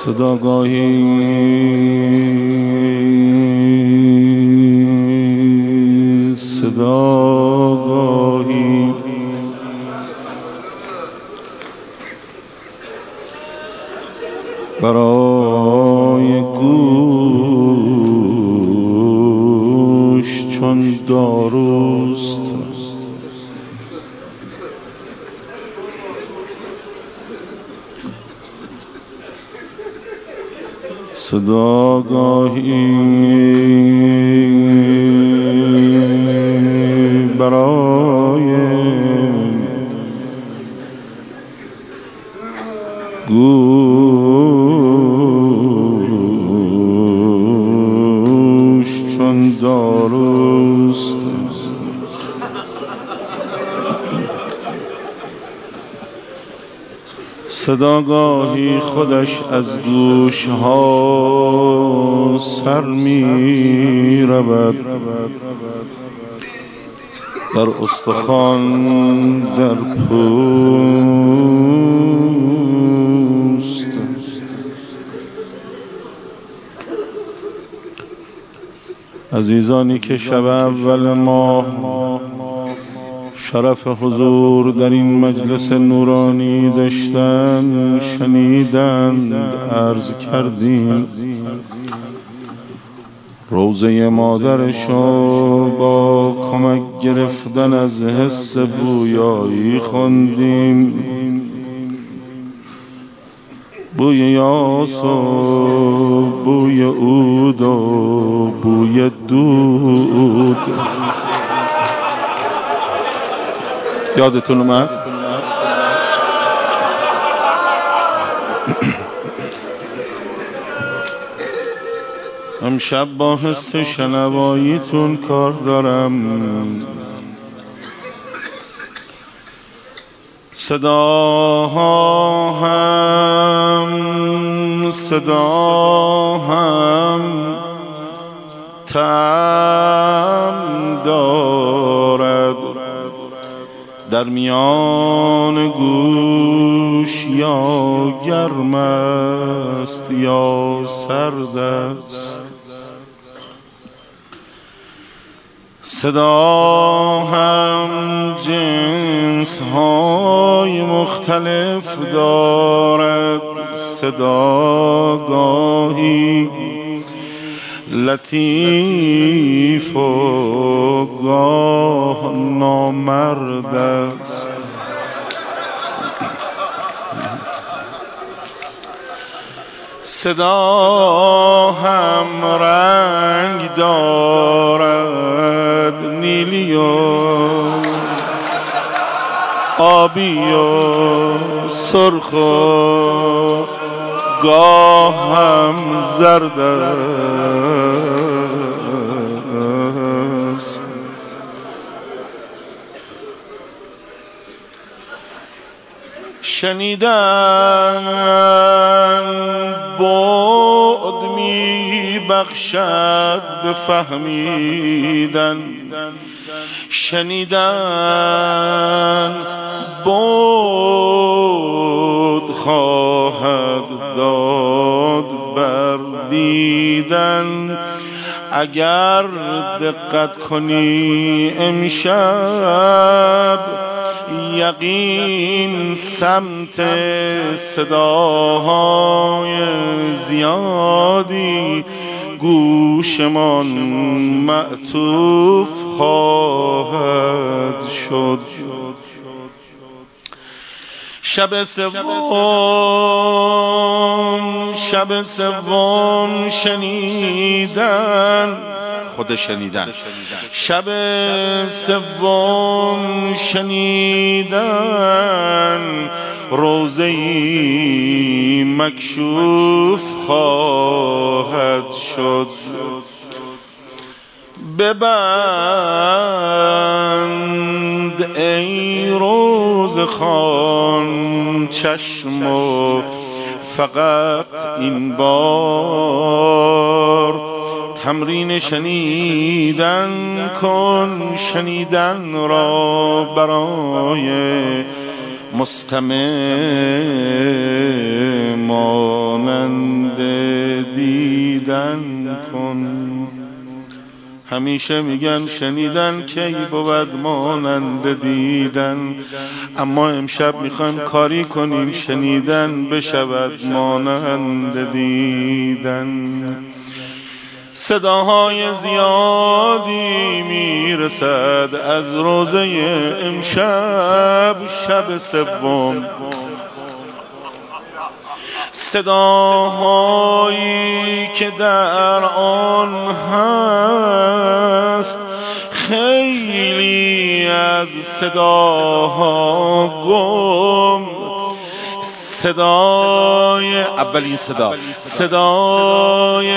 صداگاهی برای گوش چون داروست. صداگاهی برای گوش چون داروست. صداگاهی خودش از گوش ها سر می رود، در استخوان در پوست. عزیزانی که شب اول ماه شرف حضور در این مجلس نورانی داشتند، شنیدند، عرض کردیم روضه مادرشو با کمک گرفتن از حس بویایی خوندیم. بوی یاس و بوی عود و بوی دود. یادتون اومد؟ امشب با حس شنواییتون کار دارم. صدا هم طعم دارد، در میان گوش یا گرم است یا سرد است. صدا هم جنس های مختلف دارد، صدا گاهی لطیف و گاه نامرد است. صدا هم رنگ دارد، نیلی و آبی و سرخ و گاه هم زرد است. شنیدن بعد می بخشد به فهمیدن، شنیدن بعد خواهد داد بر دیدن. اگر دقت کنی امشب یقین سمت صداهای زیادی گوشمان معطوف خواهد شد. شب سوم شنیدن، خود شنیدن، شب سوم شنیدن روضه‌ای مکشوف خواهد شد. ببند ای روزخوان چشم و فقط این بار تمرین شنیدن کن، شنیدن را برای مستمع مانند دیدن کن. همیشه میگن شنیدن کی بود مانند دیدن، اما امشب میخوایم کاری کنیم شنیدن بشود مانند دیدن. صداهای زیادی میرسد از روزه امشب، شب سوم. صداهایی که در آن هست خیلی از صداها گم. صدای اولین صدای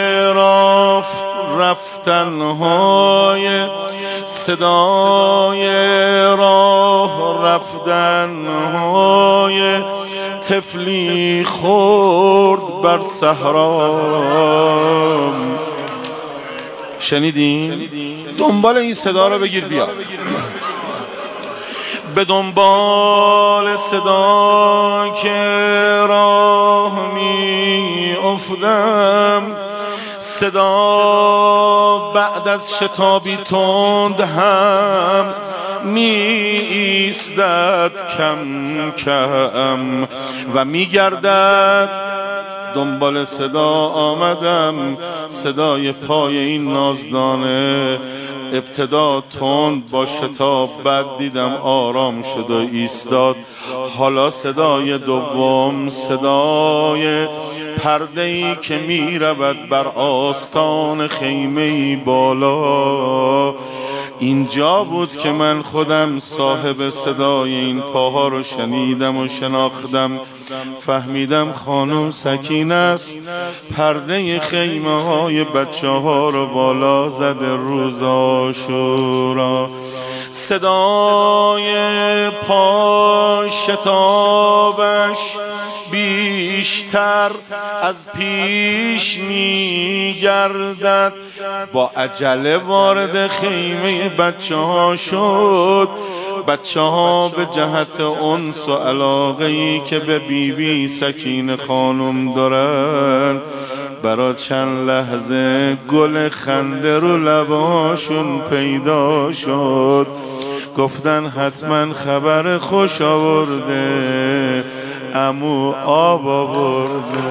رفتنهای، صدای راه رفتنهای طفلی خورد بر صحرا. شنیدین؟ دنبال این صدا رو بگیر بیا. به دنبال صدا که راه می افتم، صدا بعد از شتابی تند هم می ایستد کم کم و می گردد. دنبال صدا آمدم، صدای پای این نازدانه ابتدا تند با شتاب، بعد دیدم آرام شد و ایستاد. حالا صدای دوم، صدای پرده‌ای که می رود بر آستان خیمه‌ای بالا. اینجا بود که من خودم صاحب صدای این پاها رو شنیدم و شناختم. فهمیدم خانم سکینه است، پرده خیمه های بچه ها رو بالا زده روز عاشورا. صدای پا شتابش بیشتر از پیش می گردد. با عجله وارد خیمه بچه ها شد. بچه ها به جهت انس و علاقه‌ای که به بیبی سکینه خانم دارن، برا چند لحظه گل خنده رو لباشون پیدا شد. گفتن حتما خبر خوش آورده، عمو آب آورده.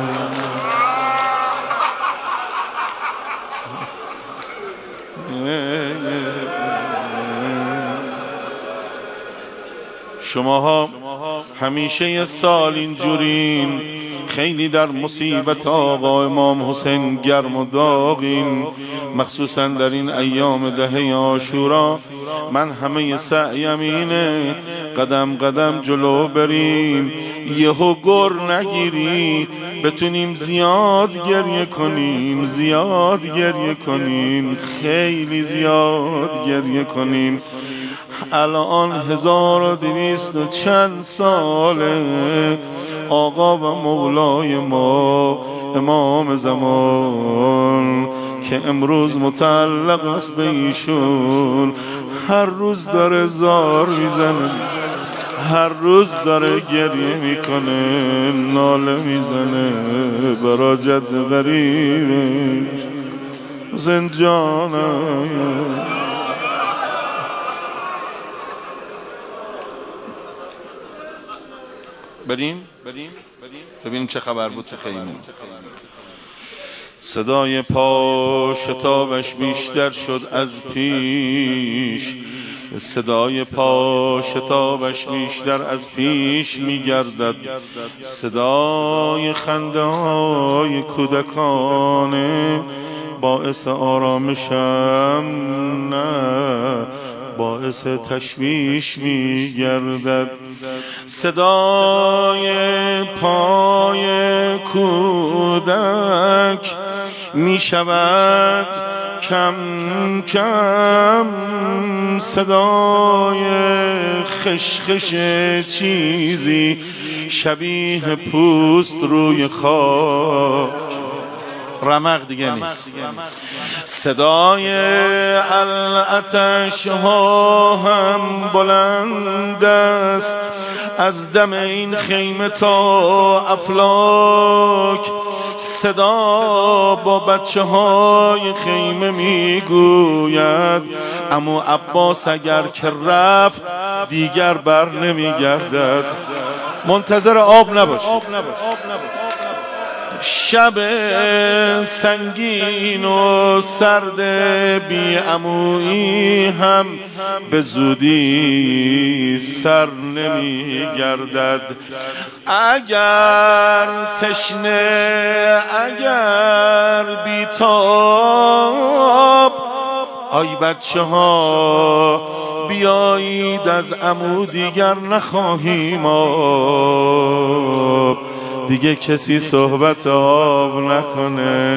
شماها همیشه یه سال اینجورین، خیلی در مصیبت آقا امام حسین گرم و داغین، مخصوصا در این ایام دهه عاشورا. من همه سعیم اینه قدم قدم جلو بریم، یهو گر نگیری، بتونیم زیاد گریه کنیم، زیاد گریه کنیم، خیلی زیاد گریه کنیم. الان 1200 و چند ساله آقا و مولای ما امام زمان که امروز متعلق است به ایشون، هر روز داره زار میزنه، هر روز داره گریه میکنه، ناله میزنه برا جد غریبش زنجانه. ببینیم چه خبر بود تو خیمه. صدای پا شتابش بیشتر شد از پیش، صدای پا شتابش بیشتر از پیش میگردد. صدای خنده های کودکانه باعث آرامشم نه باعث تشویش میگردد. صدای پای کودک میشود کم کم صدای خشخش چیزی شبیه پوست روی خاک. رمق دیگه نیست. صدای العطش ها هم بلند است، از دم این خیمه تا افلاک صدا با بچه های خیمه میگوید عمو عباس اگر که رفت دیگر بر نمیگردد. منتظر آب نباش. شب سنگین و سرد بی عمویی هم به زودی سر نمی گردد. اگر تشنه اگر بیتاب آی بچه ها بیایید از عمو دیگر نخواهیم آب. دیگه کسی صحبت آب نکنه.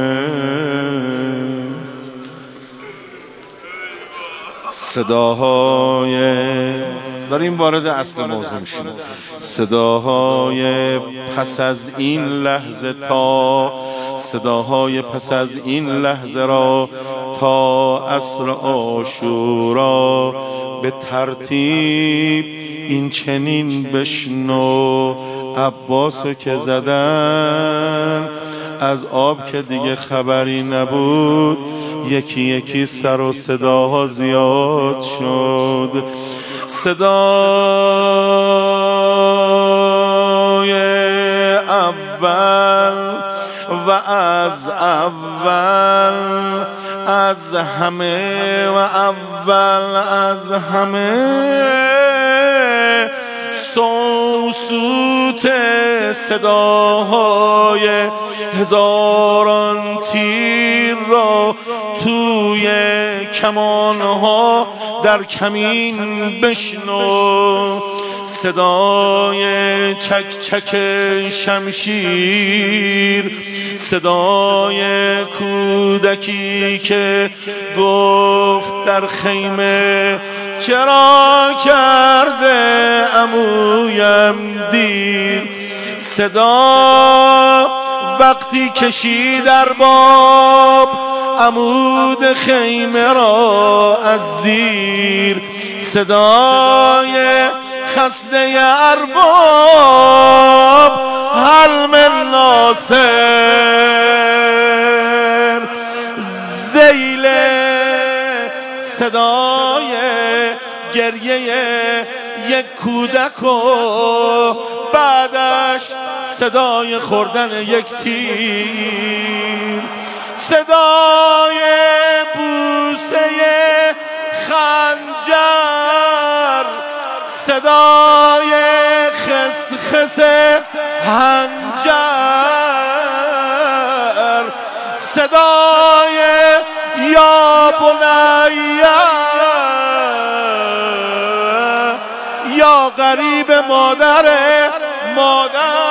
صداهای داریم وارد اصل موضوع میشیم. صداهای پس از این لحظه تا صداهای پس از این لحظه را تا عصر عاشورا به ترتیب این چنین بشنو. عباسو که زدن از آب که دیگه خبری نبود یکی یکی سر و صداها زیاد شد. صدای اول و از اول از همه و اول از همه سوت صداهای هزاران تیر را توی کمانها در کمین بشنو. صدای چک چک شمشیر، صدای کودکی که گفت در خیمه چرا کرده عمویم دیر. صدا وقتی کشید در باب عمود خیمه را از زیر. صدای خسته ارباب هل من ناصر ذیل. صدای گریه یک کودک و بعدش صدای خوردن یک تیر. صدای بوسه خنجر، صدای خسخس هنجر، صدای یا بنیه یا غریب مادر